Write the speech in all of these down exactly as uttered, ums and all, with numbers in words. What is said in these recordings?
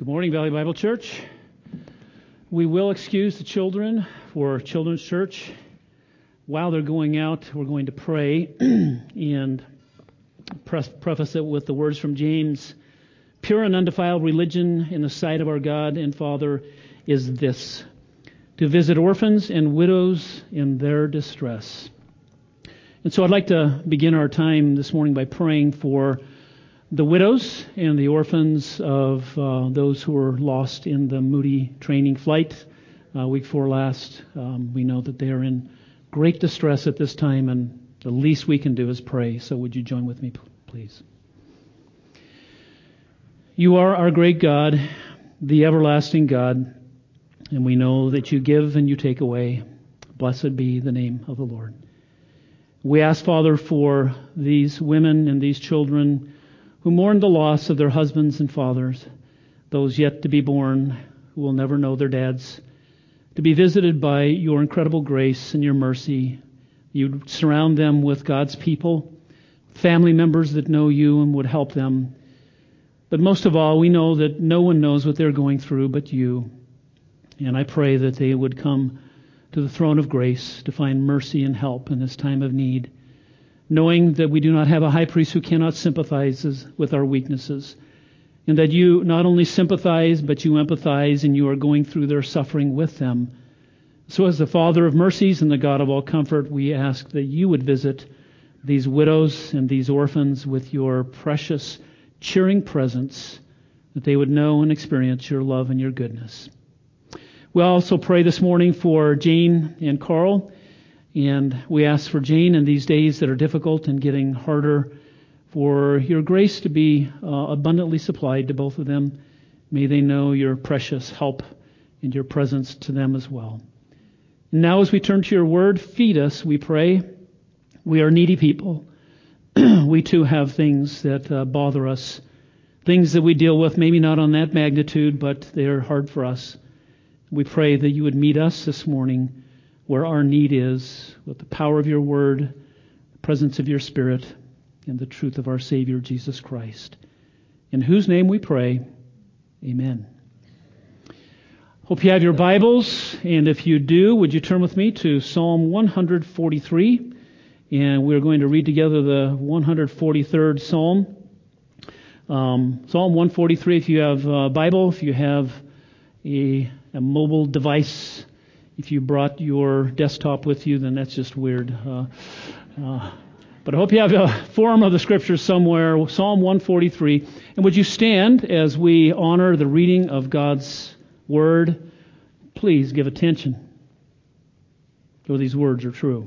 Good morning, Valley Bible Church. We will excuse the children for Children's Church. While they're going out, we're going to pray and preface it with the words from James. Pure and undefiled religion in the sight of our God and Father is this: to visit orphans and widows in their distress. And so I'd like to begin our time this morning by praying for the widows and the orphans of uh, those who were lost in the Moody training flight uh, week before last. Um, we know that they are in great distress at this time, and the least we can do is pray. So would you join with me, please? You are our great God, the everlasting God, and we know that you give and you take away. Blessed be the name of the Lord. We ask, Father, for these women and these children who mourn the loss of their husbands and fathers, those yet to be born who will never know their dads, to be visited by your incredible grace and your mercy. You surround them with God's people, family members that know you and would help them. But most of all, we know that no one knows what they're going through but you. And I pray that they would come to the throne of grace to find mercy and help in this time of need, knowing that we do not have a high priest who cannot sympathize with our weaknesses, and that you not only sympathize, but you empathize, and you are going through their suffering with them. So as the Father of mercies and the God of all comfort, we ask that you would visit these widows and these orphans with your precious, cheering presence, that they would know and experience your love and your goodness. We also pray this morning for Jane and Carl. And we ask for Jane in these days that are difficult and getting harder, for your grace to be uh, abundantly supplied to both of them. May they know your precious help and your presence to them as well. And now as we turn to your word, feed us, we pray. We are needy people. We too have things that uh, bother us, things that we deal with, maybe not on that magnitude, but they are hard for us. We pray that you would meet us this morning where our need is, with the power of your word, the presence of your Spirit, and the truth of our Savior, Jesus Christ. In whose name we pray, amen. Hope you have your Bibles, and if you do, would you turn with me to Psalm one forty-three, and we're going to read together the one hundred forty-third Psalm. Um, Psalm one forty-three, if you have a Bible, if you have a, a mobile device, if you brought your desktop with you, then that's just weird. Uh, uh, but I hope you have a form of the Scriptures somewhere, Psalm one forty-three. And would you stand as we honor the reading of God's Word? Please give attention, for these words are true.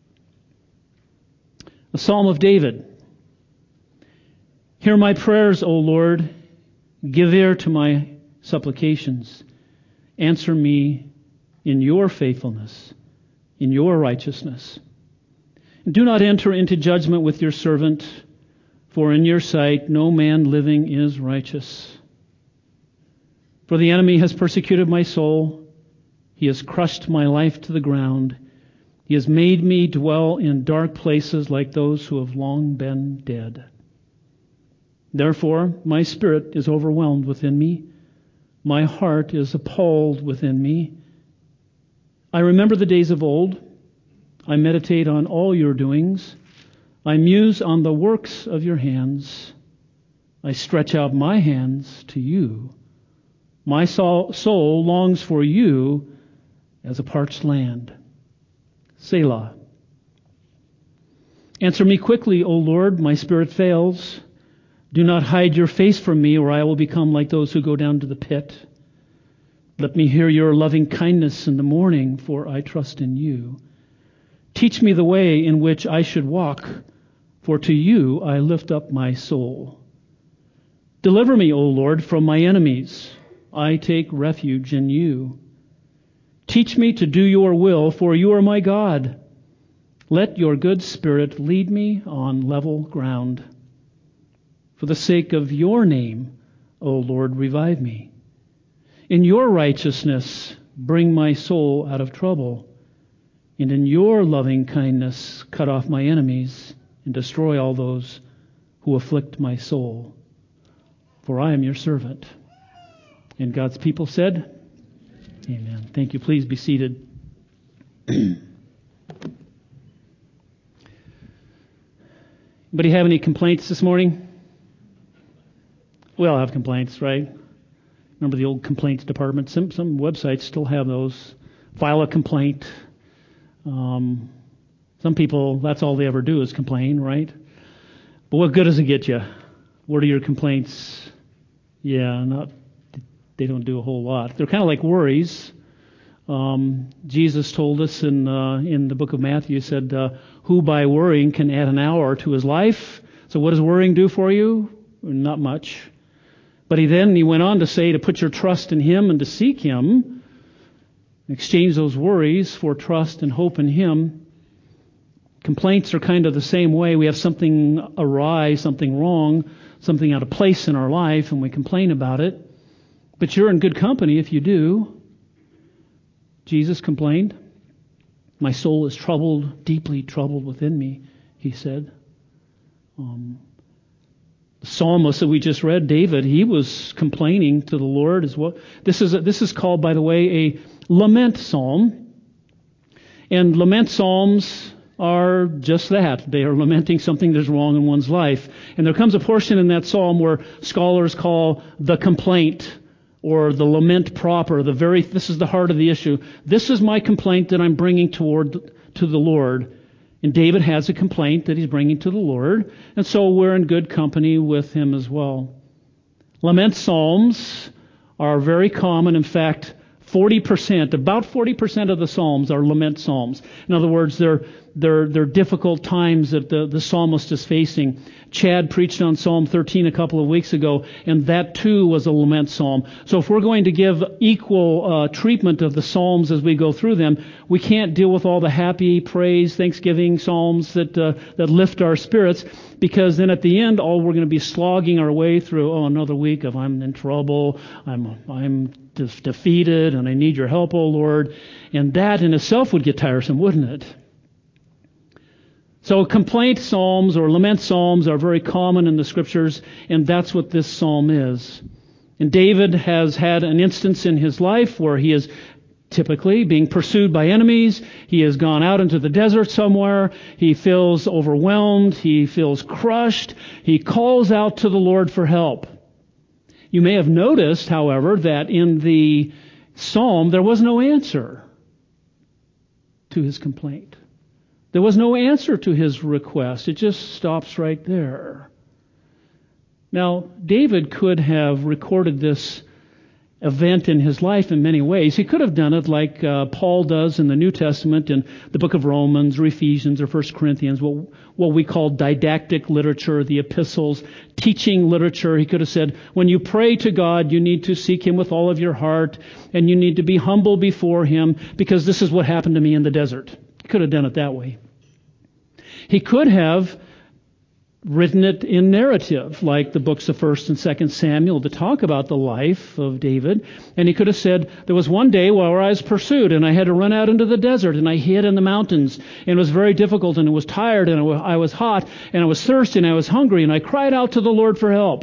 A Psalm of David. Hear my prayers, O Lord. Give ear to my supplications. Answer me in your faithfulness, in your righteousness. Do not enter into judgment with your servant, for in your sight no man living is righteous. For the enemy has persecuted my soul. He has crushed my life to the ground. He has made me dwell in dark places like those who have long been dead. Therefore, my spirit is overwhelmed within me. My heart is appalled within me. I remember the days of old. I meditate on all your doings. I muse on the works of your hands. I stretch out my hands to you. My soul longs for you as a parched land. Selah. Answer me quickly, O Lord, my spirit fails. Do not hide your face from me, or I will become like those who go down to the pit. Let me hear your loving kindness in the morning, for I trust in you. Teach me the way in which I should walk, for to you I lift up my soul. Deliver me, O Lord, from my enemies. I take refuge in you. Teach me to do your will, for you are my God. Let your good Spirit lead me on level ground. For the sake of your name, O Lord, revive me. In your righteousness, bring my soul out of trouble. And in your loving kindness, cut off my enemies and destroy all those who afflict my soul. For I am your servant. And God's people said, amen. Thank you. Please be seated. Anybody have any complaints this morning? We all have complaints, right? Remember the old complaints department? Some some websites still have those. File a complaint. Um, some people, that's all they ever do is complain, right? But what good does it get you? What are your complaints? Yeah, not. They don't do a whole lot. They're kind of like worries. Um, Jesus told us in uh, in the book of Matthew, he said, uh, who by worrying can add an hour to his life? So what does worrying do for you? Not much. But he then he went on to say to put your trust in him and to seek him, exchange those worries for trust and hope in him. Complaints are kind of the same way. We have something awry, something wrong, something out of place in our life, and we complain about it. But you're in good company if you do. Jesus complained. My soul is troubled, deeply troubled within me, he said. Um, The psalmist that we just read, David, he was complaining to the Lord as well. This is a, this is called, by the way, a lament psalm. And lament psalms are just that. They are lamenting something that's wrong in one's life. And there comes a portion in that psalm where scholars call the complaint or the lament proper. The very this is the heart of the issue. This is my complaint that I'm bringing toward to the Lord. And David has a complaint that he's bringing to the Lord, and so we're in good company with him as well. Lament psalms are very common. In fact, forty percent, about forty percent of the psalms are lament psalms. In other words, they're they're they're difficult times that the, the psalmist is facing. Chad preached on Psalm thirteen a couple of weeks ago, and that too was a lament psalm. So if we're going to give equal uh, treatment of the psalms as we go through them, we can't deal with all the happy, praise, thanksgiving psalms that uh, that lift our spirits, because then at the end, all we're going to be slogging our way through. Oh, another week of I'm in trouble, I'm I'm de- defeated, and I need your help, oh Lord, and that in itself would get tiresome, wouldn't it? So complaint psalms or lament psalms are very common in the scriptures, and that's what this psalm is. And David has had an instance in his life where he is typically being pursued by enemies. He has gone out into the desert somewhere. He feels overwhelmed. He feels crushed. He calls out to the Lord for help. You may have noticed, however, that in the psalm there was no answer to his complaint. There was no answer to his request. It just stops right there. Now, David could have recorded this event in his life in many ways. He could have done it like uh, Paul does in the New Testament in the book of Romans or Ephesians or First Corinthians, what, what we call didactic literature, the epistles, teaching literature. He could have said, when you pray to God, you need to seek him with all of your heart, and you need to be humble before him, because this is what happened to me in the desert. He could have done it that way. He could have written it in narrative, like the books of First and Second Samuel, to talk about the life of David. And he could have said, there was one day where I was pursued, and I had to run out into the desert, and I hid in the mountains, and it was very difficult, and I was tired, and I was hot, and I was thirsty, and I was hungry, and I cried out to the Lord for help.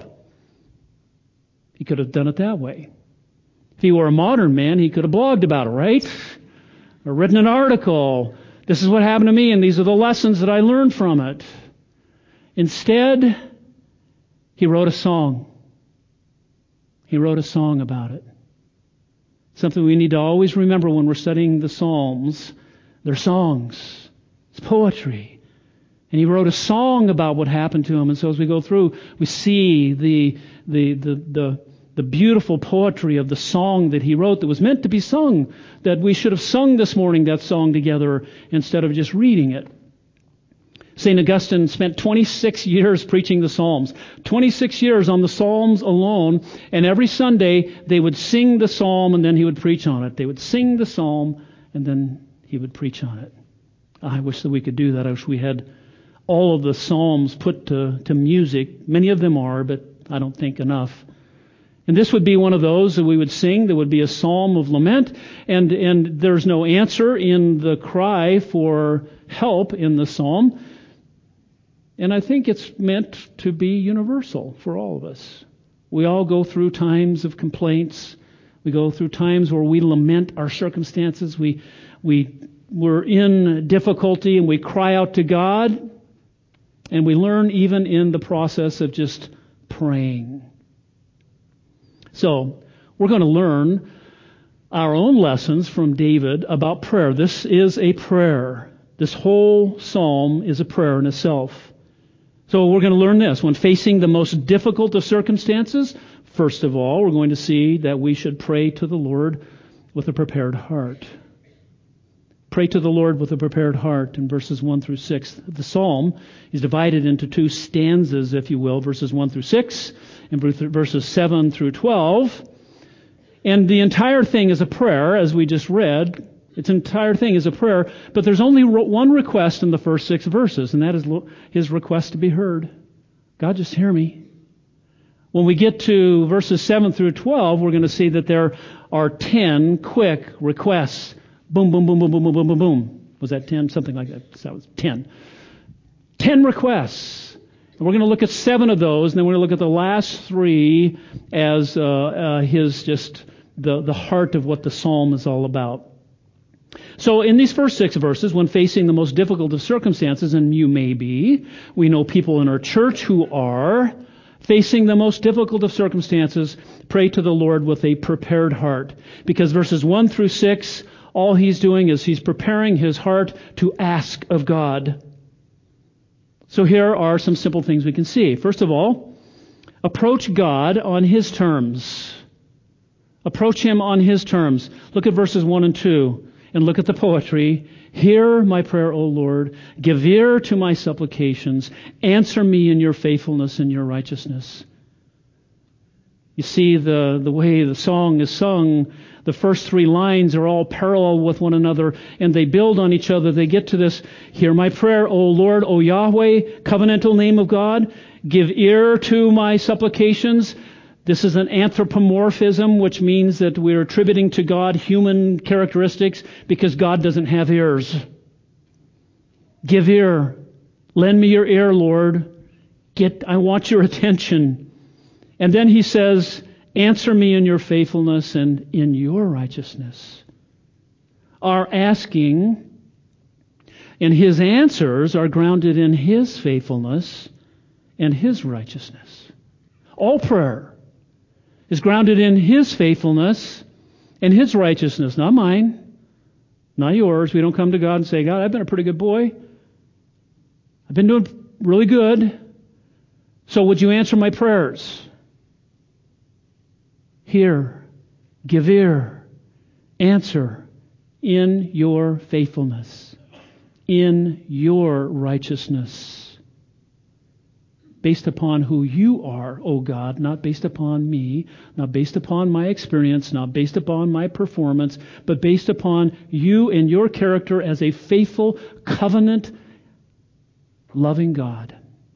He could have done it that way. If he were a modern man, he could have blogged about it, right? Or written an article. This is what happened to me, and these are the lessons that I learned from it. Instead, he wrote a song. He wrote a song about it. Something we need to always remember when we're studying the Psalms. They're songs. It's poetry. And he wrote a song about what happened to him. And so as we go through, we see the the the the, the beautiful poetry of the song that he wrote that was meant to be sung, that we should have sung this morning, that song together, instead of just reading it. Saint Augustine spent twenty-six years preaching the Psalms. twenty-six years on the Psalms alone, and every Sunday they would sing the psalm and then he would preach on it. They would sing the psalm and then he would preach on it. I wish that we could do that. I wish we had all of the Psalms put to, to music. Many of them are, but I don't think enough. And this would be one of those that we would sing. There would be a psalm of lament, and, and there's no answer in the cry for help in the psalm. And I think it's meant to be universal for all of us. We all go through times of complaints. We go through times where we lament our circumstances. We, we, we're in difficulty and we cry out to God. And we learn even in the process of just praying. So, we're going to learn our own lessons from David about prayer. This is a prayer. This whole psalm is a prayer in itself. So we're going to learn this. When facing the most difficult of circumstances, first of all, we're going to see that we should pray to the Lord with a prepared heart. Pray to the Lord with a prepared heart in verses one through six. The psalm is divided into two stanzas, if you will, verses one through six and verses seven through twelve. And the entire thing is a prayer, as we just read. Its entire thing is a prayer, but there's only one request in the first six verses, and that is his request to be heard. God, just hear me. When we get to verses seven through twelve, we're going to see that there are ten quick requests. Boom, boom, boom, boom, boom, boom, boom, boom, boom. Was that ten? Something like that. That was ten. Ten requests. And we're going to look at seven of those, and then we're going to look at the last three as uh, uh, his just the, the heart of what the psalm is all about. So in these first six verses, when facing the most difficult of circumstances, and you may be, we know people in our church who are facing the most difficult of circumstances, pray to the Lord with a prepared heart. Because verses one through six, all he's doing is he's preparing his heart to ask of God. So here are some simple things we can see. First of all, approach God on his terms. Approach him on his terms. Look at verses one and two. And look at the poetry. Hear my prayer, O Lord. Give ear to my supplications. Answer me in your faithfulness and your righteousness. You see the, the way the song is sung. The first three lines are all parallel with one another, and they build on each other. They get to this, hear my prayer, O Lord, O Yahweh, covenantal name of God. Give ear to my supplications. This is an anthropomorphism, which means that we're attributing to God human characteristics because God doesn't have ears. Give ear. Lend me your ear, Lord. Get, I want your attention. And then he says, answer me in your faithfulness and in your righteousness. Our asking and his answers are grounded in his faithfulness and his righteousness. All prayer is grounded in his faithfulness and his righteousness, not mine, not yours. We don't come to God and say, God, I've been a pretty good boy. I've been doing really good. So would you answer my prayers? Hear, give ear, answer in your faithfulness, in your righteousness. Based upon who you are, O God, not based upon me, not based upon my experience, not based upon my performance, but based upon you and your character as a faithful, covenant, loving God.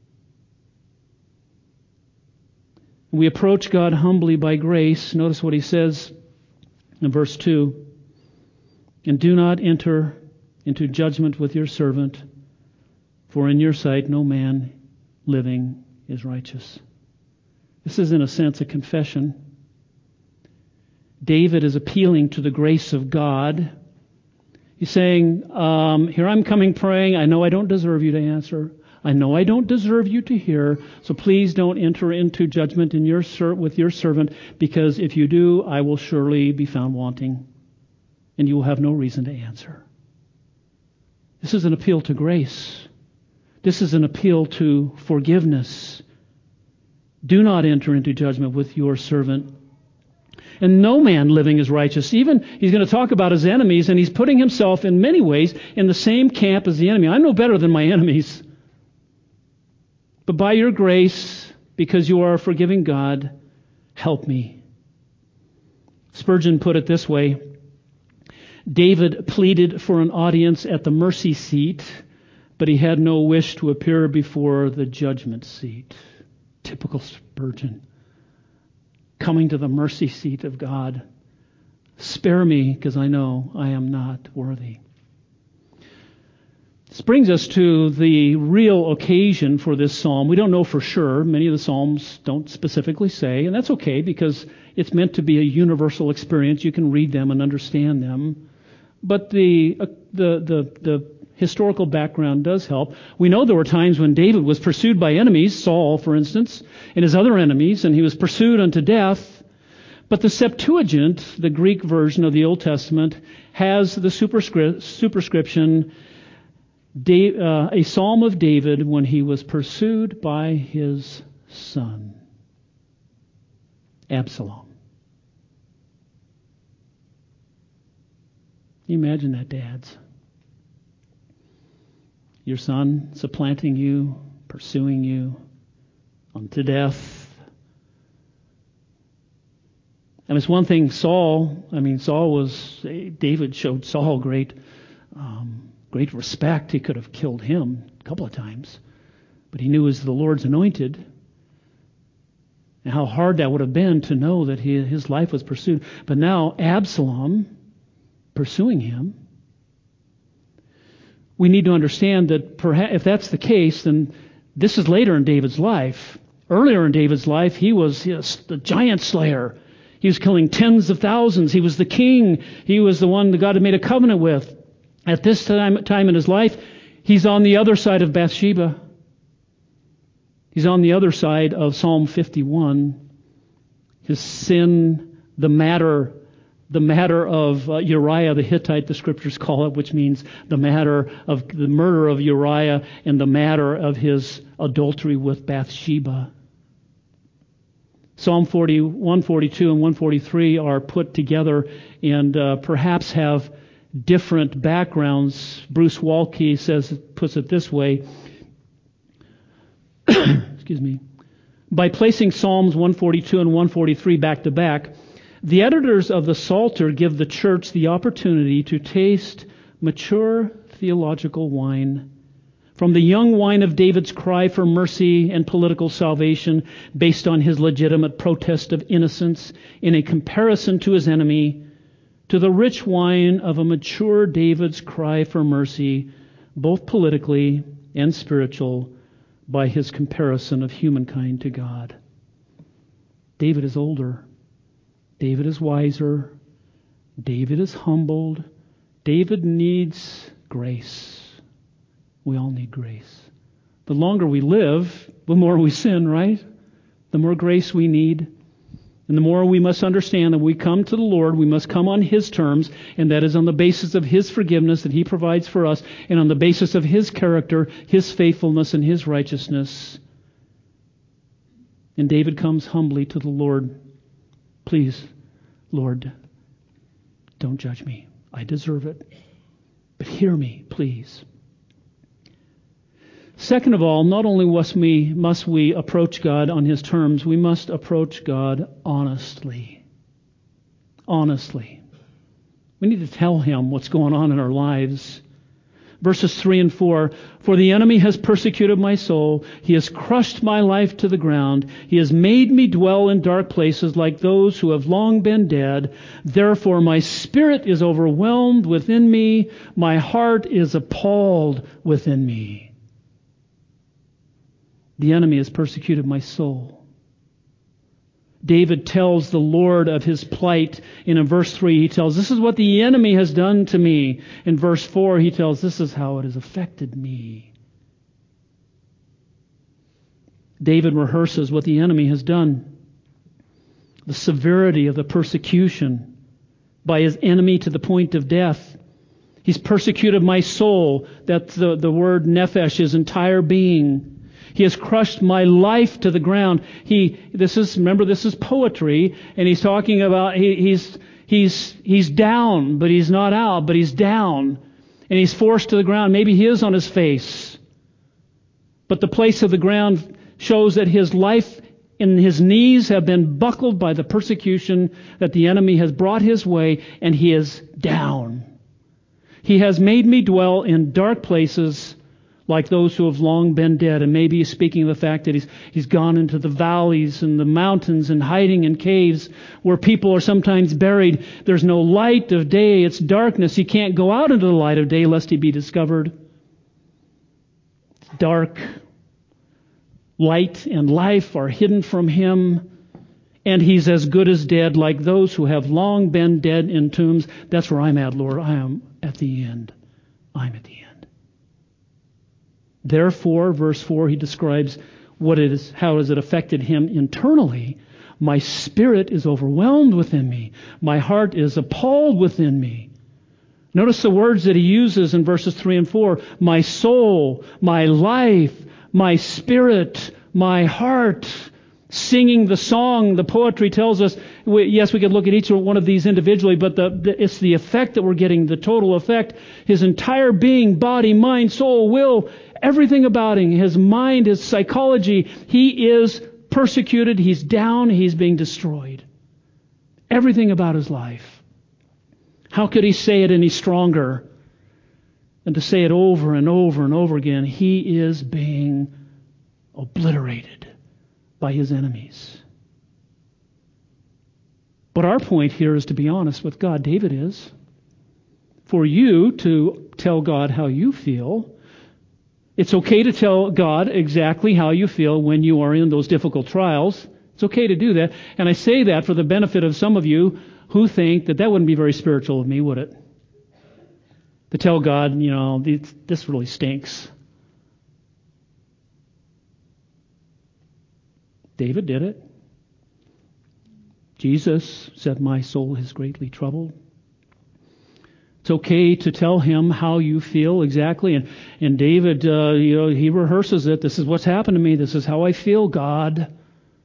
We approach God humbly by grace. Notice what he says in verse two. And do not enter into judgment with your servant, for in your sight no man living is righteous. This is, in a sense, a confession. David is appealing to the grace of God. He's saying, um, here I'm coming praying. I know I don't deserve you to answer. I know I don't deserve you to hear. So please don't enter into judgment in your ser- with your servant, because if you do, I will surely be found wanting, and you will have no reason to answer. This is an appeal to grace. This is an appeal to forgiveness. Do not enter into judgment with your servant. And no man living is righteous. Even he's going to talk about his enemies, and he's putting himself in many ways in the same camp as the enemy. I'm no better than my enemies. But by your grace, because you are a forgiving God, help me. Spurgeon put it this way. David pleaded for an audience at the mercy seat, but he had no wish to appear before the judgment seat. Typical Spurgeon. Coming to the mercy seat of God. Spare me, because I know I am not worthy. This brings us to the real occasion for this psalm. We don't know for sure. Many of the psalms don't specifically say, and that's okay because it's meant to be a universal experience. You can read them and understand them. But the uh, the the the historical background does help. We know there were times when David was pursued by enemies, Saul, for instance, and his other enemies, and he was pursued unto death. But the Septuagint, the Greek version of the Old Testament, has the superscript, superscription, Uh, a psalm of David when he was pursued by his son, Absalom. Can you imagine that, dads? Your son supplanting you, pursuing you unto death. And it's one thing Saul, I mean, Saul was, David showed Saul great um, Great respect. He could have killed him a couple of times. But he knew he was the Lord's anointed. And how hard that would have been to know that he, his life was pursued. But now Absalom pursuing him. We need to understand that perhaps if that's the case, then this is later in David's life. Earlier in David's life, he was yes, the giant slayer. He was killing tens of thousands. He was the king. He was the one that God had made a covenant with. At this time, time in his life, he's on the other side of Bathsheba. He's on the other side of Psalm fifty-one. His sin, the matter, the matter of uh, Uriah the Hittite, the scriptures call it, which means the matter of the murder of Uriah and the matter of his adultery with Bathsheba. Psalm forty, one forty-two and one forty-three are put together and uh, perhaps have different backgrounds. Bruce Waltke says, puts it this way, excuse me, by placing Psalms one forty-two and one forty-three back to back, the editors of the Psalter give the church the opportunity to taste mature theological wine from the young wine of David's cry for mercy and political salvation based on his legitimate protest of innocence in a comparison to his enemy, to the rich wine of a mature David's cry for mercy, both politically and spiritual, by his comparison of humankind to God. David is older. David is wiser. David is humbled. David needs grace. We all need grace. The longer we live, the more we sin, right? The more grace we need. And the more we must understand that we come to the Lord, we must come on His terms, and that is on the basis of His forgiveness that He provides for us, and on the basis of His character, His faithfulness, and His righteousness. And David comes humbly to the Lord. Please, Lord, don't judge me. I deserve it. But hear me, please. Second of all, not only must we, must we approach God on His terms, we must approach God honestly. Honestly. We need to tell Him what's going on in our lives. Verses three and four, for the enemy has persecuted my soul. He has crushed my life to the ground. He has made me dwell in dark places like those who have long been dead. Therefore my spirit is overwhelmed within me. My heart is appalled within me. The enemy has persecuted my soul. David tells the Lord of his plight. And in verse three, he tells, this is what the enemy has done to me. In verse four, he tells, this is how it has affected me. David rehearses what the enemy has done. The severity of the persecution by his enemy to the point of death. He's persecuted my soul. That's the, the word nephesh, his entire being. He has crushed my life to the ground. He, this is, remember, this is poetry, and he's talking about, he, he's, he's, he's down, but he's not out, but he's down. And he's forced to the ground. Maybe he is on his face. But the place of the ground shows that his life and his knees have been buckled by the persecution that the enemy has brought his way, and he is down. He has made me dwell in dark places like those who have long been dead. And maybe he's speaking of the fact that he's he's gone into the valleys and the mountains and hiding in caves where people are sometimes buried. There's no light of day. It's darkness. He can't go out into the light of day lest he be discovered. dark. Light and life are hidden from him, and he's as good as dead, like those who have long been dead in tombs. That's where I'm at, Lord. I am at the end. I'm at the end. Therefore, verse four, he describes what it is, how has it affected him internally. My spirit is overwhelmed within me. My heart is appalled within me. Notice the words that he uses in verses three and four. My soul, my life, my spirit, my heart. Singing the song, the poetry tells us, we, yes, we could look at each one of these individually, but the, the, it's the effect that we're getting, the total effect. His entire being, body, mind, soul, will, everything about him, his mind, his psychology, he is persecuted, he's down, he's being destroyed. Everything about his life. How could he say it any stronger than to say it over and over and over again? He is being obliterated by his enemies. But our point here is to be honest with God. David is. For you to tell God how you feel. It's okay to tell God exactly how you feel when you are in those difficult trials. It's okay to do that. And I say that for the benefit of some of you who think that that wouldn't be very spiritual of me, would it? To tell God, you know, this really stinks. David did it. Jesus said, my soul is greatly troubled. It's okay to tell him how you feel exactly. And, and David, uh, you know, he rehearses it. This is what's happened to me. This is how I feel, God.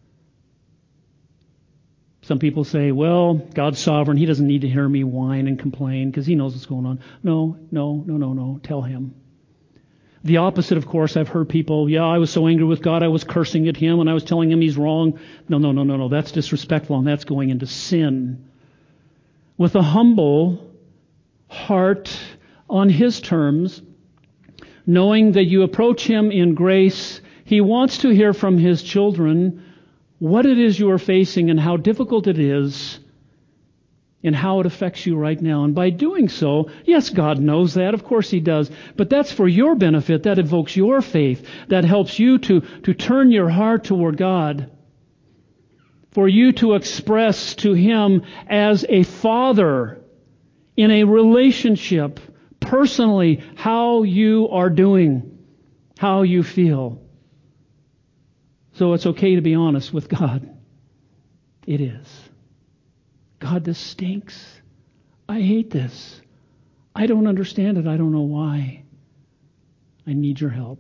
Some people say, well, God's sovereign. He doesn't need to hear me whine and complain because he knows what's going on. No, no, no, no, no. Tell him. The opposite, of course, I've heard people, yeah, I was so angry with God, I was cursing at him and I was telling him he's wrong. No, no, no, no, no. That's disrespectful and that's going into sin. With a humble heart on his terms, knowing that you approach him in grace, he wants to hear from his children what it is you are facing and how difficult it is and how it affects you right now. And by doing so, yes, God knows that. Of course he does. But that's for your benefit. That evokes your faith. That helps you to, to turn your heart toward God. For you to express to him as a father in a relationship, personally, how you are doing, how you feel. So it's okay to be honest with God. It is. God, this stinks. I hate this. I don't understand it. I don't know why. I need your help.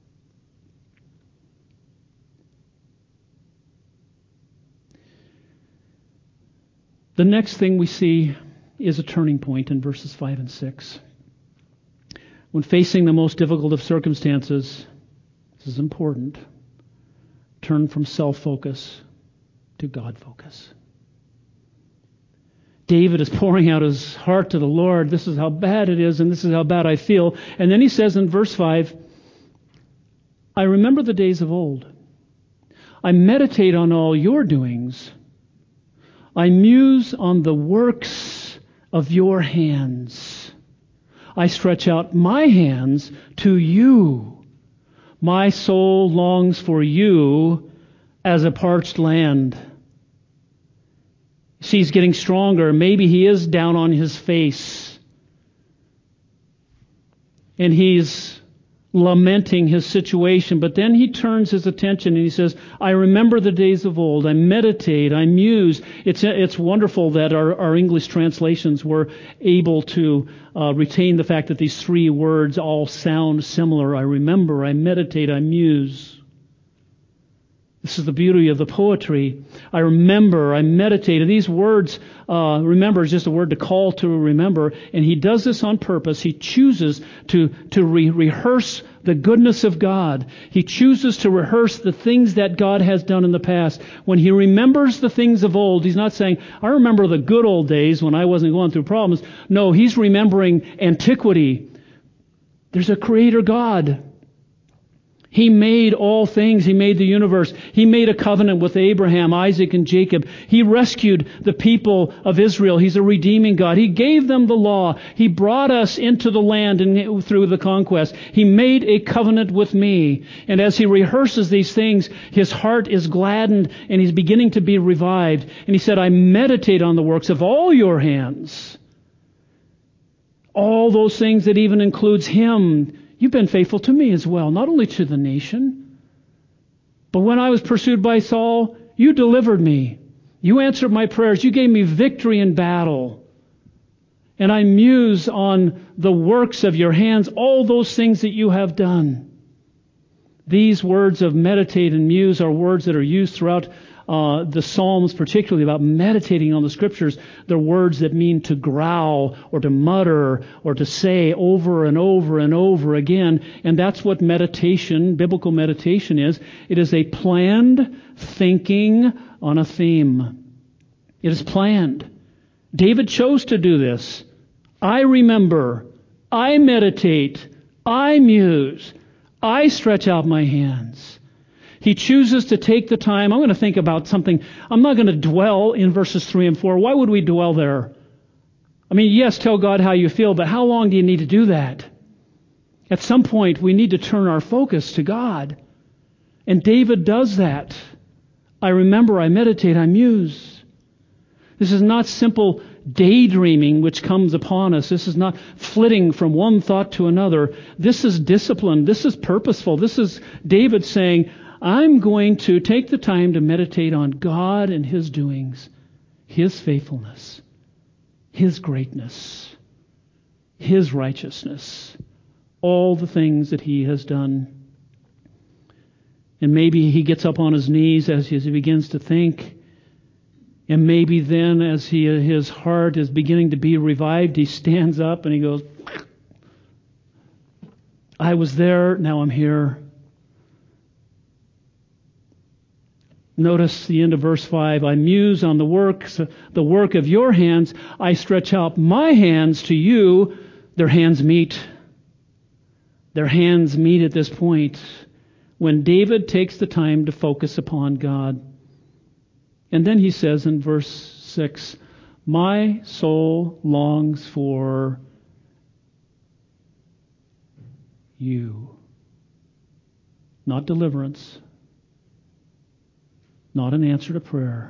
The next thing we see is a turning point in verses five and six. When facing the most difficult of circumstances, this is important, turn from self-focus to God-focus. David is pouring out his heart to the Lord. This is how bad it is, and this is how bad I feel. And then he says in verse five, I remember the days of old. I meditate on all your doings. I muse on the works of your hands. I stretch out my hands to you. My soul longs for you as a parched land. See, he's getting stronger. Maybe he is down on his face. And he's lamenting his situation. But then he turns his attention and he says, I remember the days of old. I meditate. I muse. It's it's wonderful that our, our English translations were able to uh, retain the fact that these three words all sound similar. I remember. I meditate. I muse. This is the beauty of the poetry. I remember, I meditate. And these words, uh, remember is just a word to call to remember. And he does this on purpose. He chooses to, to re- rehearse the goodness of God. He chooses to rehearse the things that God has done in the past. When he remembers the things of old, he's not saying, I remember the good old days when I wasn't going through problems. No, he's remembering antiquity. There's a creator God. He made all things. He made the universe. He made a covenant with Abraham, Isaac, and Jacob. He rescued the people of Israel. He's a redeeming God. He gave them the law. He brought us into the land and through the conquest. He made a covenant with me. And as he rehearses these things, his heart is gladdened and he's beginning to be revived. And he said, I meditate on the works of all your hands. All those things that even includes him. You've been faithful to me as well, not only to the nation, but when I was pursued by Saul, you delivered me. You answered my prayers. You gave me victory in battle. And I muse on the works of your hands, all those things that you have done. These words of meditate and muse are words that are used throughout uh, the Psalms, particularly about meditating on the Scriptures. They're words that mean to growl or to mutter or to say over and over and over again. And that's what meditation, biblical meditation is. It is a planned thinking on a theme. It is planned. David chose to do this. I remember. I meditate. I muse. I stretch out my hands. He chooses to take the time. I'm going to think about something. I'm not going to dwell in verses three and four. Why would we dwell there? I mean, yes, tell God how you feel, but how long do you need to do that? At some point, we need to turn our focus to God. And David does that. I remember, I meditate, I muse. This is not simple daydreaming which comes upon us. This is not flitting from one thought to another. This is discipline. This is purposeful. This is David saying, I'm going to take the time to meditate on God and His doings, His faithfulness, His greatness, His righteousness, all the things that He has done. And maybe he gets up on his knees as he, as he begins to think. And maybe then as he, his heart is beginning to be revived, he stands up and he goes, I was there, now I'm here. Notice the end of verse five. I muse on the works, the work of your hands. I stretch out my hands to you. Their hands meet. Their hands meet at this point when David takes the time to focus upon God. And then he says in verse six, my soul longs for you. Not deliverance. Not an answer to prayer.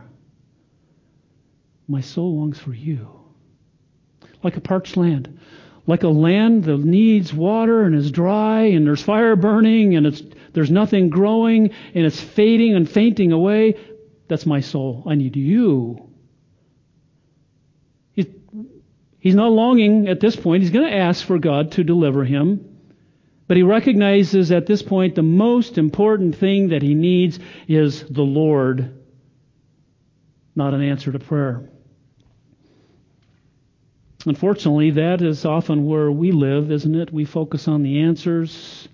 My soul longs for you. Like a parched land. Like a land that needs water and is dry and there's fire burning and it's there's nothing growing and it's fading and fainting away. That's my soul. I need you. He's, he's not longing at this point. He's going to ask for God to deliver him. But he recognizes at this point the most important thing that he needs is the Lord, not an answer to prayer. Unfortunately, that is often where we live, isn't it? We focus on the answers.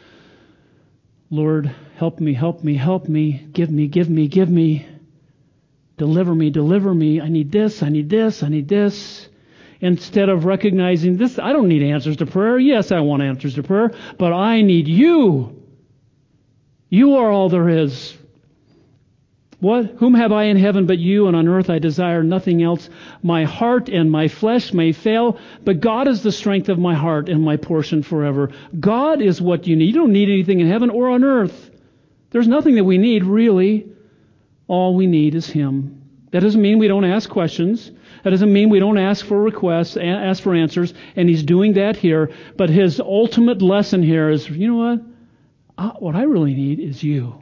Lord, help me, help me, help me. Give me, give me, give me. Deliver me, deliver me. I need this, I need this, I need this. Instead of recognizing this, I don't need answers to prayer. Yes, I want answers to prayer, but I need you. You are all there is. What? Whom have I in heaven but you, and on earth I desire nothing else. My heart and my flesh may fail, but God is the strength of my heart and my portion forever. God is what you need. You don't need anything in heaven or on earth. There's nothing that we need, really. All we need is Him. That doesn't mean we don't ask questions. That doesn't mean we don't ask for requests, ask for answers, and He's doing that here. But His ultimate lesson here is, you know what? Uh, what I really need is you.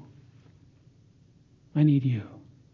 I need you.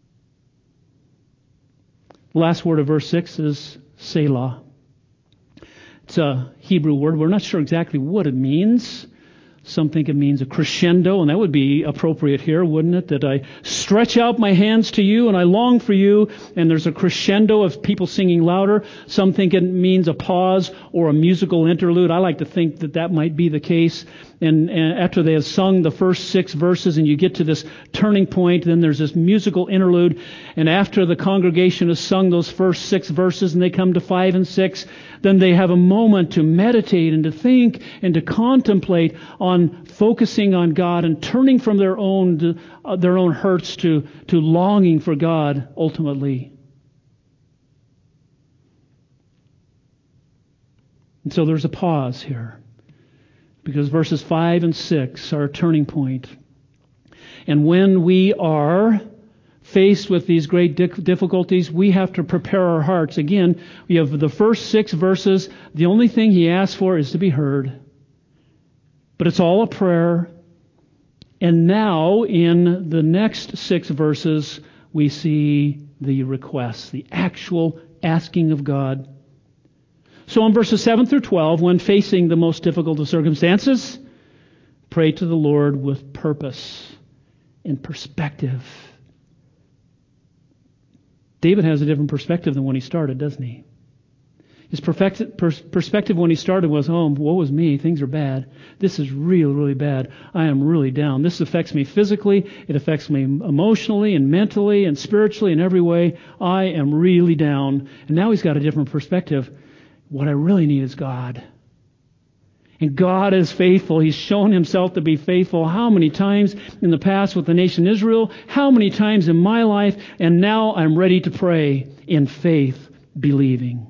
The last word of verse six is Selah. It's a Hebrew word. We're not sure exactly what it means. Some think it means a crescendo, and that would be appropriate here, wouldn't it? That I stretch out my hands to you and I long for you. And there's a crescendo of people singing louder. Some think it means a pause or a musical interlude. I like to think that that might be the case. And, and after they have sung the first six verses and you get to this turning point, then there's this musical interlude. And after the congregation has sung those first six verses and they come to five and six, then they have a moment to meditate and to think and to contemplate on focusing on God and turning from their own uh, their own hurts to, to longing for God ultimately. And so there's a pause here, because verses five and six are a turning point. And when we are faced with these great difficulties, we have to prepare our hearts. Again, we have the first six verses. The only thing he asks for is to be heard. But it's all a prayer. And now, in the next six verses, we see the request, the actual asking of God. So in verses seven through twelve, when facing the most difficult of circumstances, pray to the Lord with purpose and perspective. David has a different perspective than when he started, doesn't he? His perspective when he started was, oh, woe is me, things are bad. This is really, really bad. I am really down. This affects me physically, it affects me emotionally and mentally and spiritually in every way. I am really down. And now he's got a different perspective. What I really need is God. And God is faithful. He's shown himself to be faithful how many times in the past with the nation Israel, how many times in my life, and now I'm ready to pray in faith, believing.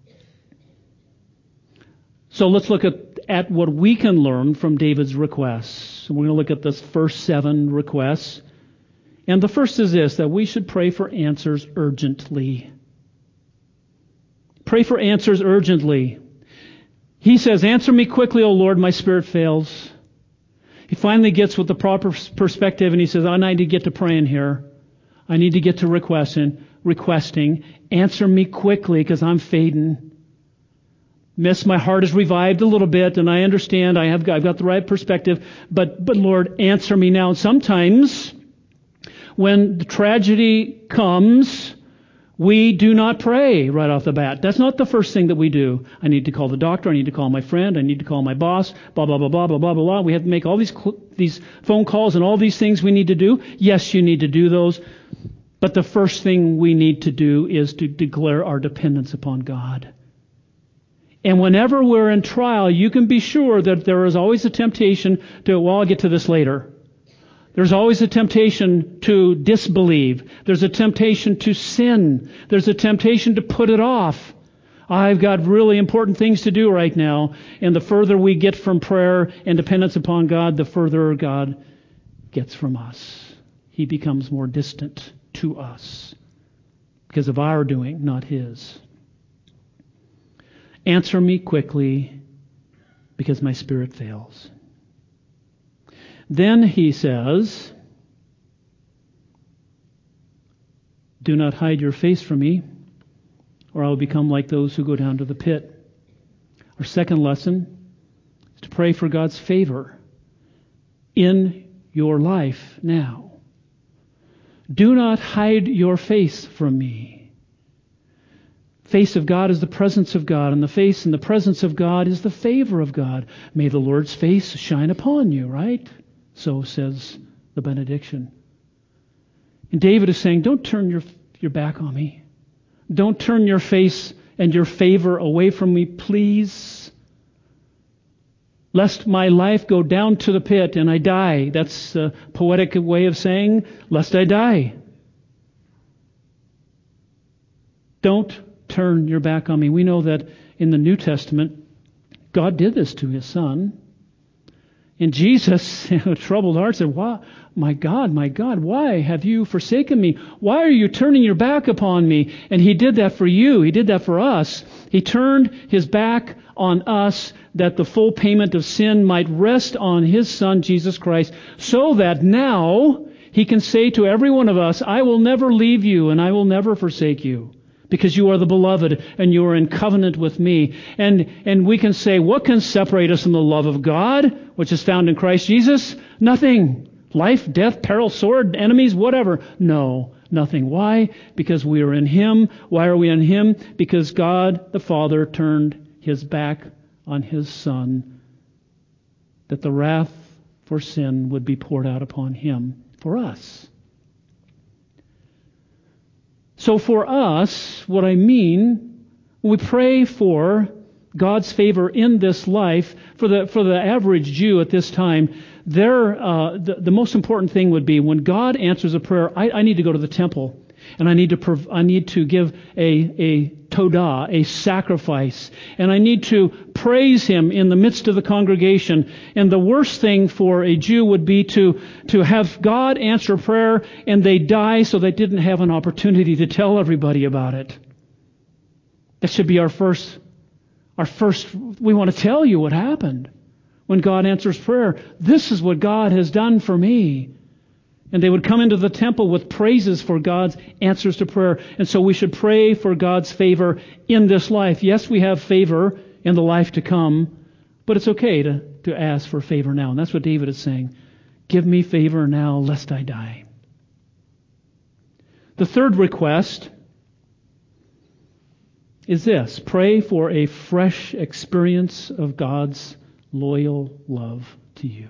So let's look at, at what we can learn from David's requests. We're going to look at the first seven requests. And the first is this, that we should pray for answers urgently. Pray for answers urgently. He says, answer me quickly, O Lord, my spirit fails. He finally gets with the proper perspective and he says, I need to get to praying here. I need to get to requesting. requesting. Answer me quickly because I'm fading. Miss, my heart is revived a little bit and I understand I have got, I've got the right perspective, but, but Lord, answer me now. And sometimes when the tragedy comes, we do not pray right off the bat. That's not the first thing that we do. I need to call the doctor. I need to call my friend. I need to call my boss. Blah, blah, blah, blah, blah, blah, blah. We have to make all these these phone calls and all these things we need to do. Yes, you need to do those. But the first thing we need to do is to declare our dependence upon God. And whenever we're in trial, you can be sure that there is always a temptation to, well, I'll get to this later. There's always a temptation to disbelieve. There's a temptation to sin. There's a temptation to put it off. I've got really important things to do right now. And the further we get from prayer and dependence upon God, the further God gets from us. He becomes more distant to us because of our doing, not His. Answer me quickly because my spirit fails. Then he says, do not hide your face from me, or I will become like those who go down to the pit. Our second lesson is to pray for God's favor in your life now. Do not hide your face from me. Face of God is the presence of God, and the face and the presence of God is the favor of God. May the Lord's face shine upon you, right? So says the benediction. And David is saying, don't turn your, your back on me. Don't turn your face and your favor away from me, please. Lest my life go down to the pit and I die. That's a poetic way of saying, lest I die. Don't turn your back on me. We know that in the New Testament, God did this to His Son. And Jesus, in a troubled heart, said, why, my God, my God, why have you forsaken me? Why are you turning your back upon me? And He did that for you. He did that for us. He turned His back on us that the full payment of sin might rest on His Son, Jesus Christ, so that now He can say to every one of us, I will never leave you and I will never forsake you. Because you are the beloved and you are in covenant with me. And, and we can say, what can separate us from the love of God, which is found in Christ Jesus? Nothing. Life, death, peril, sword, enemies, whatever. No, nothing. Why? Because we are in Him. Why are we in Him? Because God the Father turned His back on His Son, that the wrath for sin would be poured out upon Him for us. So for us, what I mean, we pray for God's favor in this life. For the for the average Jew at this time, their uh, the, the most important thing would be when God answers a prayer. I, I need to go to the temple, and I need to prov- I need to give a a todah, a sacrifice, and I need to praise Him in the midst of the congregation. And the worst thing for a Jew would be to to have God answer prayer and they die, so they didn't have an opportunity to tell everybody about it. That should be our first. Our first, we want to tell you what happened when God answers prayer. This is what God has done for me. And they would come into the temple with praises for God's answers to prayer. And so we should pray for God's favor in this life. Yes, we have favor in the life to come, but it's okay to, to ask for favor now. And that's what David is saying. Give me favor now, lest I die. The third request is this: pray for a fresh experience of God's loyal love to you.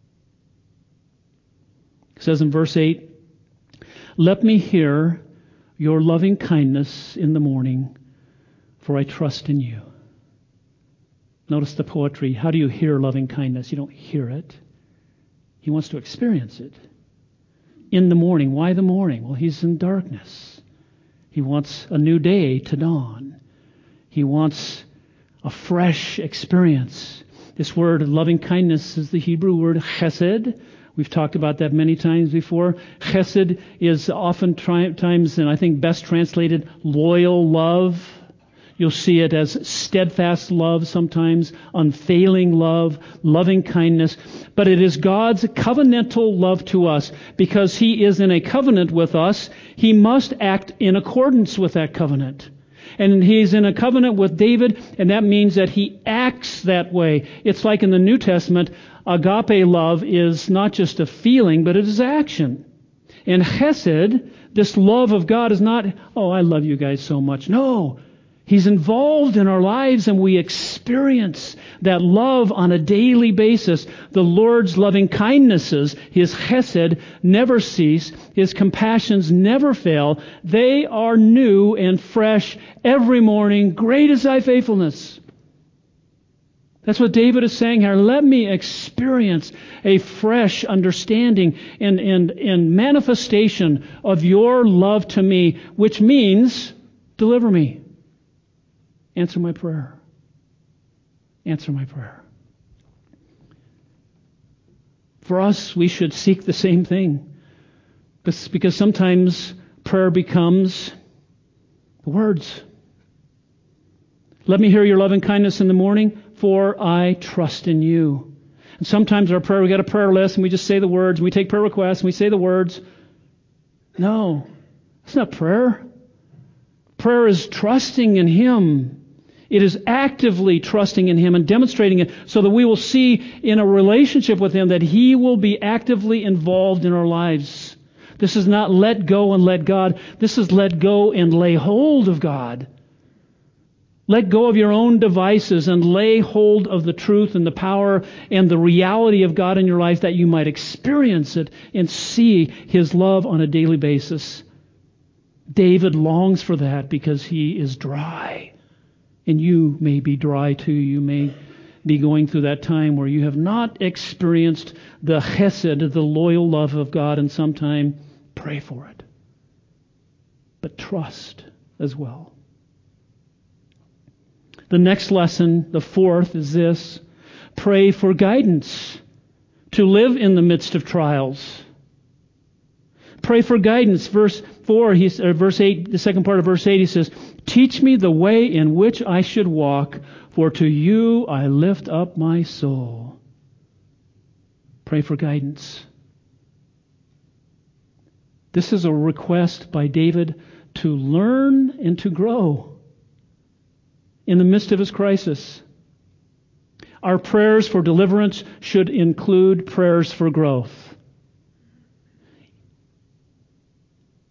It says in verse eight, let me hear your loving kindness in the morning, for I trust in you. Notice the poetry. How do you hear loving kindness? You don't hear it. He wants to experience it. In the morning. Why the morning? Well, he's in darkness. He wants a new day to dawn. He wants a fresh experience. This word loving kindness is the Hebrew word chesed. We've talked about that many times before. Chesed is often times, and I think best translated, loyal love. You'll see it as steadfast love sometimes, unfailing love, loving kindness. But it is God's covenantal love to us. Because He is in a covenant with us, He must act in accordance with that covenant. And He's in a covenant with David, and that means that He acts that way. It's like in the New Testament, agape love is not just a feeling, but it is action. And chesed, this love of God, is not, oh, I love you guys so much. No, He's involved in our lives, and we experience that love on a daily basis. The Lord's loving kindnesses, His chesed, never cease. His compassions never fail. They are new and fresh every morning. Great is thy faithfulness. That's what David is saying here. Let me experience a fresh understanding and, and, and manifestation of your love to me, which means deliver me. Answer my prayer. Answer my prayer. For us, we should seek the same thing. Because sometimes prayer becomes the words. Let me hear your loving kindness in the morning, for I trust in you. And sometimes our prayer, we got a prayer list and we just say the words. We take prayer requests and we say the words. No, that's not prayer. Prayer is trusting in Him. It is actively trusting in Him and demonstrating it so that we will see in a relationship with Him that He will be actively involved in our lives. This is not let go and let God. This is let go and lay hold of God. Let go of your own devices and lay hold of the truth and the power and the reality of God in your life, that you might experience it and see His love on a daily basis. David longs for that because he is dry. And you may be dry too. You may be going through that time where you have not experienced the chesed, the loyal love of God, and sometime pray for it. But trust as well. The next lesson, the fourth, is this: pray for guidance to live in the midst of trials. Pray for guidance. Verse four, he, or verse eight, the second part of verse eight, he says, teach me the way in which I should walk, for to you I lift up my soul. Pray for guidance. This is a request by David to learn and to grow in the midst of his crisis. Our prayers for deliverance should include prayers for growth.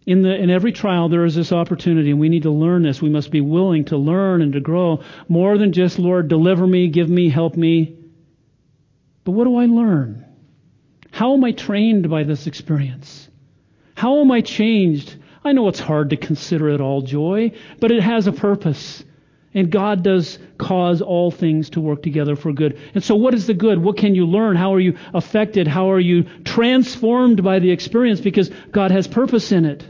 In the in every trial, there is this opportunity, and we need to learn this. We must be willing to learn and to grow more than just, Lord, deliver me, give me, help me. But what do I learn? How am I trained by this experience? How am I changed? I know it's hard to consider it all joy, but it has a purpose. And God does cause all things to work together for good. And so what is the good? What can you learn? How are you affected? How are you transformed by the experience? Because God has purpose in it.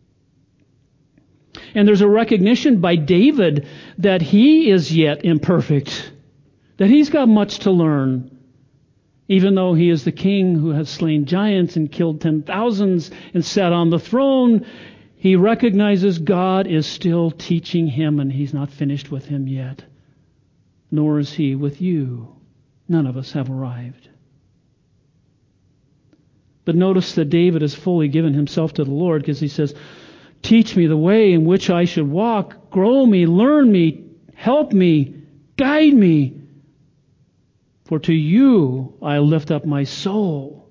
And there's a recognition by David that he is yet imperfect, that he's got much to learn. Even though he is the king who has slain giants and killed ten thousands and sat on the throne, he recognizes God is still teaching him, and he's not finished with him yet. Nor is he with you. None of us have arrived. But notice that David has fully given himself to the Lord, because he says, teach me the way in which I should walk. Grow me, learn me, help me, guide me. For to you I lift up my soul.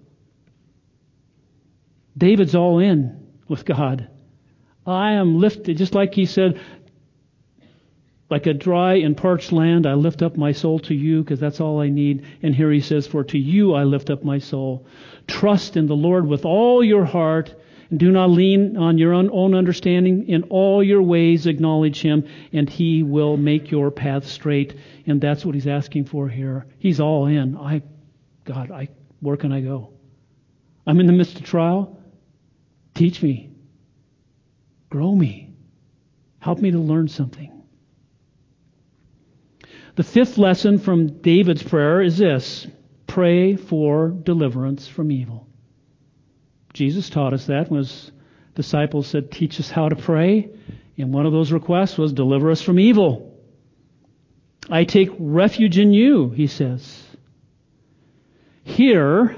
David's all in with God. I am lifted, just like he said, like a dry and parched land, I lift up my soul to you, because that's all I need. And here he says, for to you I lift up my soul. Trust in the Lord with all your heart, and do not lean on your own understanding. In all your ways acknowledge him, and he will make your path straight. And that's what he's asking for here. He's all in. I, God, I, where can I go? I'm in the midst of trial. Teach me. Grow me. Help me to learn something. The fifth lesson from David's prayer is this: pray for deliverance from evil. Jesus taught us that when his disciples said, teach us how to pray. And one of those requests was, deliver us from evil. I take refuge in you, he says. Here,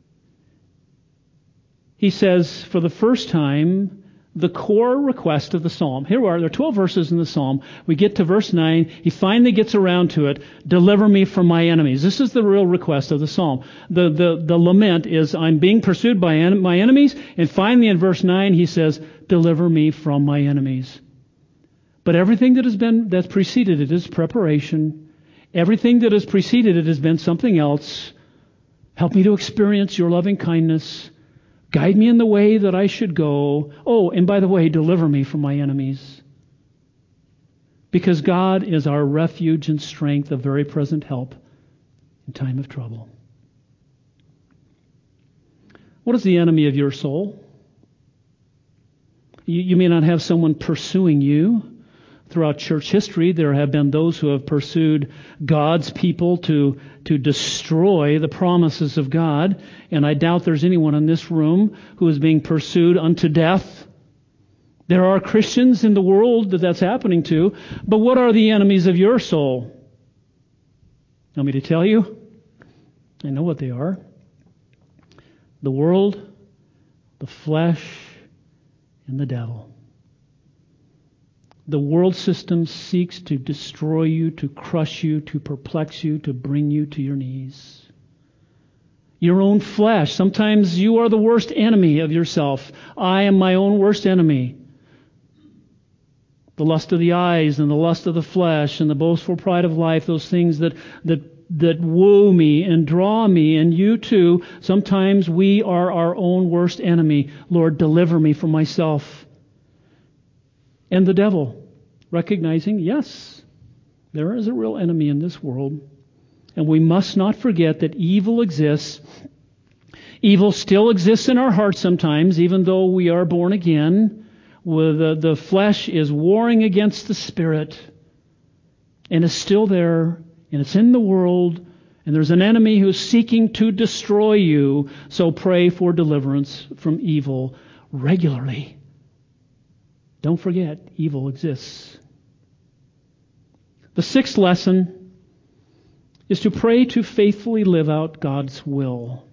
he says for the first time, the core request of the psalm. Here we are. There are twelve verses in the psalm. We get to verse nine. He finally gets around to it. Deliver me from my enemies. This is the real request of the psalm. The, the, the lament is, I'm being pursued by en- my enemies. And finally in verse nine, he says, deliver me from my enemies. But everything that has been, that's preceded it is preparation. Everything that has preceded it has been something else. Help me to experience your loving kindness. Guide me in the way that I should go. Oh, and by the way, deliver me from my enemies. Because God is our refuge and strength, a very present help in time of trouble. What is the enemy of your soul? You, you may not have someone pursuing you. Throughout church history, there have been those who have pursued God's people to, to destroy the promises of God. And I doubt there's anyone in this room who is being pursued unto death. There are Christians in the world that that's happening to. But what are the enemies of your soul? Want me to tell you? I know what they are. The world, the flesh, and the devil. The world system seeks to destroy you, to crush you, to perplex you, to bring you to your knees. Your own flesh. Sometimes you are the worst enemy of yourself. I am my own worst enemy. The lust of the eyes and the lust of the flesh and the boastful pride of life, those things that, that, that woo me and draw me, and you too, sometimes we are our own worst enemy. Lord, deliver me from myself. And the devil, recognizing, yes, there is a real enemy in this world. And we must not forget that evil exists. Evil still exists in our hearts sometimes, even though we are born again. With the, the flesh is warring against the spirit. And it's still there. And it's in the world. And there's an enemy who's seeking to destroy you. So pray for deliverance from evil regularly. Don't forget, evil exists. The sixth lesson is to pray to faithfully live out God's will.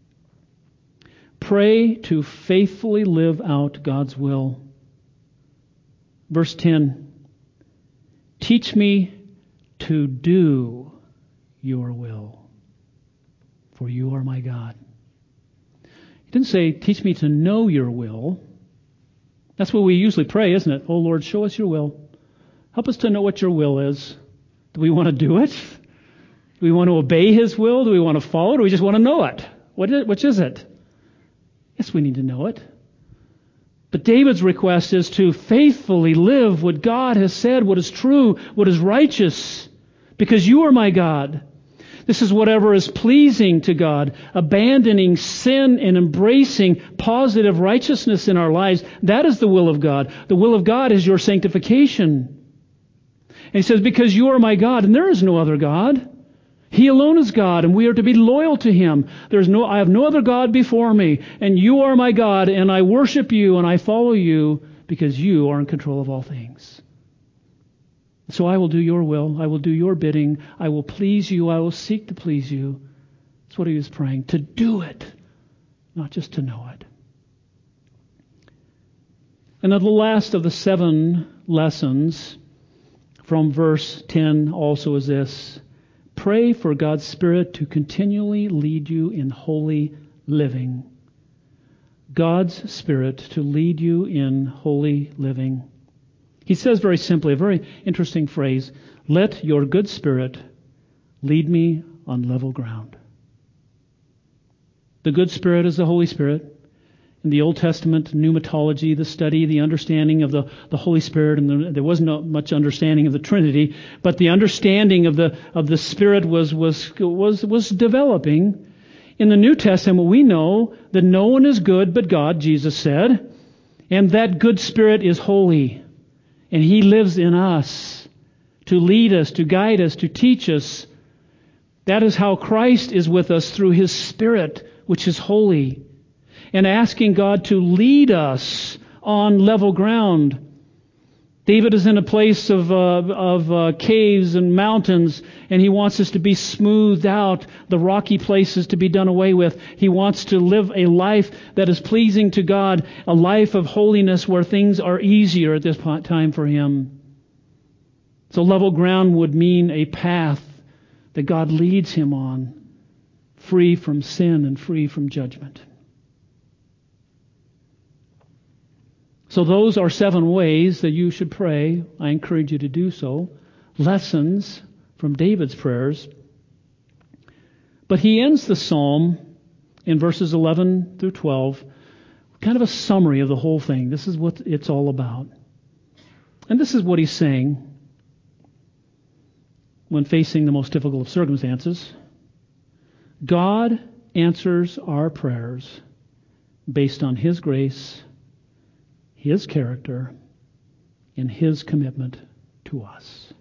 Pray to faithfully live out God's will. Verse ten, teach me to do your will, for you are my God. He didn't say, teach me to know your will. That's what we usually pray, isn't it? Oh, Lord, show us your will. Help us to know what your will is. Do we want to do it? Do we want to obey his will? Do we want to follow it? Or do we just want to know it? What is, which is it? Yes, we need to know it. But David's request is to faithfully live what God has said, what is true, what is righteous, because you are my God. This is whatever is pleasing to God, abandoning sin and embracing positive righteousness in our lives. That is the will of God. The will of God is your sanctification. And he says, because you are my God, and there is no other God. He alone is God, and we are to be loyal to him. There's no, I have no other God before me, and you are my God, and I worship you, and I follow you, because you are in control of all things. So I will do your will. I will do your bidding. I will please you. I will seek to please you. That's what he was praying, to do it, not just to know it. And then the last of the seven lessons from verse ten also is this. Pray for God's Spirit to continually lead you in holy living. God's Spirit to lead you in holy living. He says very simply, a very interesting phrase, let your good spirit lead me on level ground. The good spirit is the Holy Spirit. In the Old Testament pneumatology, the study, the understanding of the, the Holy Spirit, and the, there wasn't not much understanding of the Trinity, but the understanding of the of the Spirit was was was was developing. In the New Testament, we know that no one is good but God, Jesus said, and that good Spirit is holy. And he lives in us to lead us, to guide us, to teach us. That is how Christ is with us through his Spirit, which is holy. And asking God to lead us on level ground. David is in a place of, uh, of uh, caves and mountains, and he wants us to be smoothed out, the rocky places to be done away with. He wants to live a life that is pleasing to God, a life of holiness where things are easier at this time for him. So level ground would mean a path that God leads him on, free from sin and free from judgment. So those are seven ways that you should pray. I encourage you to do so. Lessons from David's prayers. But he ends the psalm in verses eleven through twelve, kind of a summary of the whole thing. This is what it's all about. And this is what he's saying when facing the most difficult of circumstances. God answers our prayers based on his grace, his character, and his commitment to us.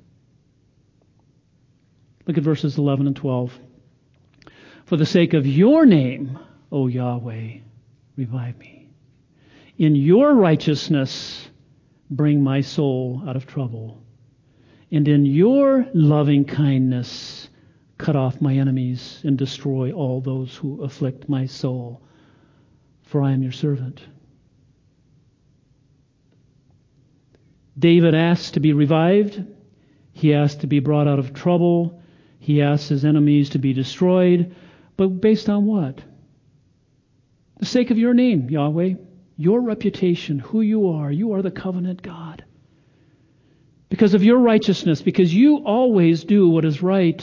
Look at verses eleven and twelve. For the sake of your name, O Yahweh, revive me. In your righteousness, bring my soul out of trouble. And in your loving kindness, cut off my enemies and destroy all those who afflict my soul. For I am your servant. David asks to be revived. He asks to be brought out of trouble. He asks his enemies to be destroyed. But based on what? The sake of your name, Yahweh. Your reputation, who you are. You are the covenant God. Because of your righteousness, because you always do what is right.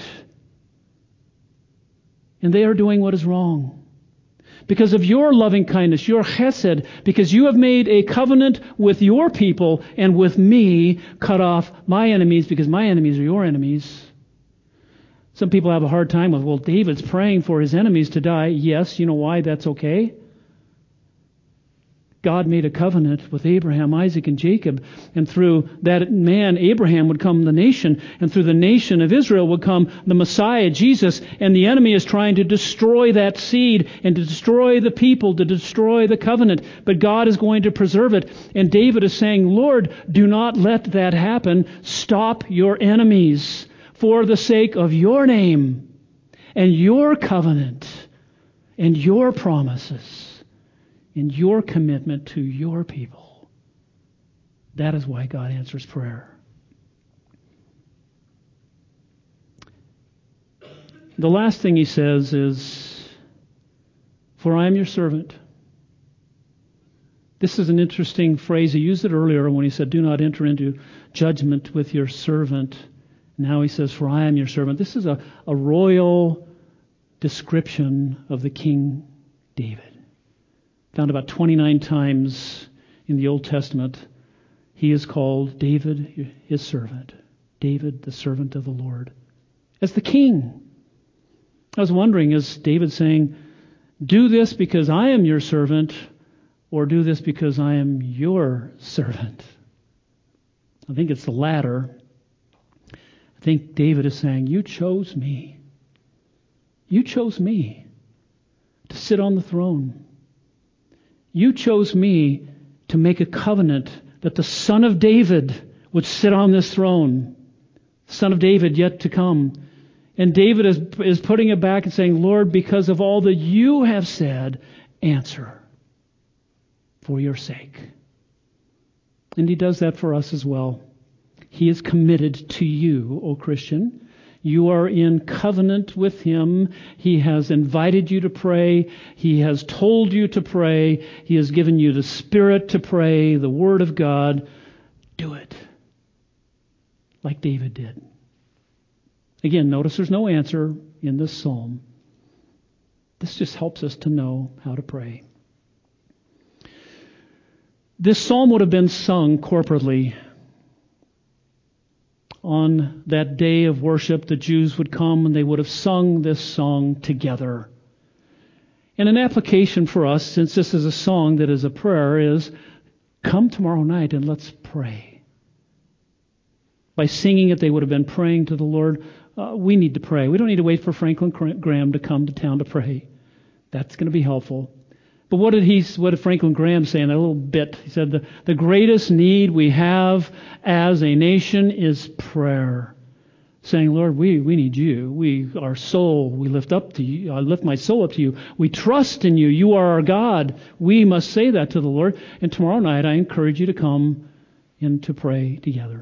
And they are doing what is wrong. Because of your loving kindness, your chesed, because you have made a covenant with your people and with me, cut off my enemies, because my enemies are your enemies. Some people have a hard time with, well, David's praying for his enemies to die. Yes, you know why that's okay? God made a covenant with Abraham, Isaac, and Jacob, and through that man, Abraham, would come the nation, and through the nation of Israel would come the Messiah, Jesus, and the enemy is trying to destroy that seed and to destroy the people, to destroy the covenant, but God is going to preserve it. And David is saying, Lord, do not let that happen. Stop your enemies for the sake of your name and your covenant and your promises. In your commitment to your people. That is why God answers prayer. The last thing he says is, for I am your servant. This is an interesting phrase. He used it earlier when he said, do not enter into judgment with your servant. Now he says, for I am your servant. This is a, a royal description of the King David. Found about twenty-nine times in the Old Testament. He is called David, his servant. David, the servant of the Lord. As the king. I was wondering, is David saying, do this because I am your servant, or do this because I am your servant? I think it's the latter. I think David is saying, you chose me. You chose me to sit on the throne. You chose me to make a covenant that the Son of David would sit on this throne. Son of David yet to come. And David is, is putting it back and saying, Lord, because of all that you have said, answer for your sake. And he does that for us as well. He is committed to you, O Christian. You are in covenant with him. He has invited you to pray. He has told you to pray. He has given you the Spirit to pray, the Word of God. Do it. Like David did. Again, notice there's no answer in this psalm. This just helps us to know how to pray. This psalm would have been sung corporately. On that day of worship, the Jews would come and they would have sung this song together. And an application for us, since this is a song that is a prayer, is come tomorrow night and let's pray. By singing it, they would have been praying to the Lord. Uh, we need to pray. We don't need to wait for Franklin Graham to come to town to pray. That's going to be helpful. But what did he? What did Franklin Graham say in that little bit? He said, the, the greatest need we have as a nation is prayer. Saying, Lord, we, we need you. We, our soul, we lift up to you. I lift my soul up to you. We trust in you. You are our God. We must say that to the Lord. And tomorrow night, I encourage you to come and to pray together.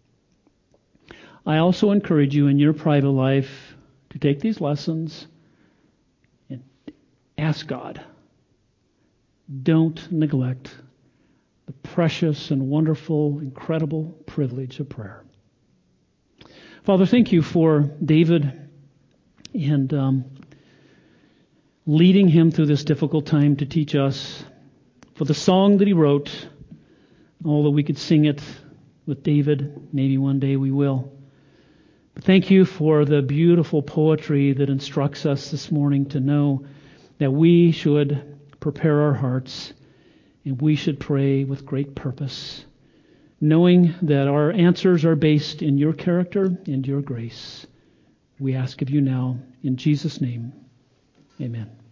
I also encourage you in your private life to take these lessons and ask God. Don't neglect the precious and wonderful, incredible privilege of prayer. Father, thank you for David and um, leading him through this difficult time to teach us, for the song that he wrote, although we could sing it with David, maybe one day we will. But thank you for the beautiful poetry that instructs us this morning to know that we should prepare our hearts and we should pray with great purpose, knowing that our answers are based in your character and your grace. We ask of you now, in Jesus' name, amen.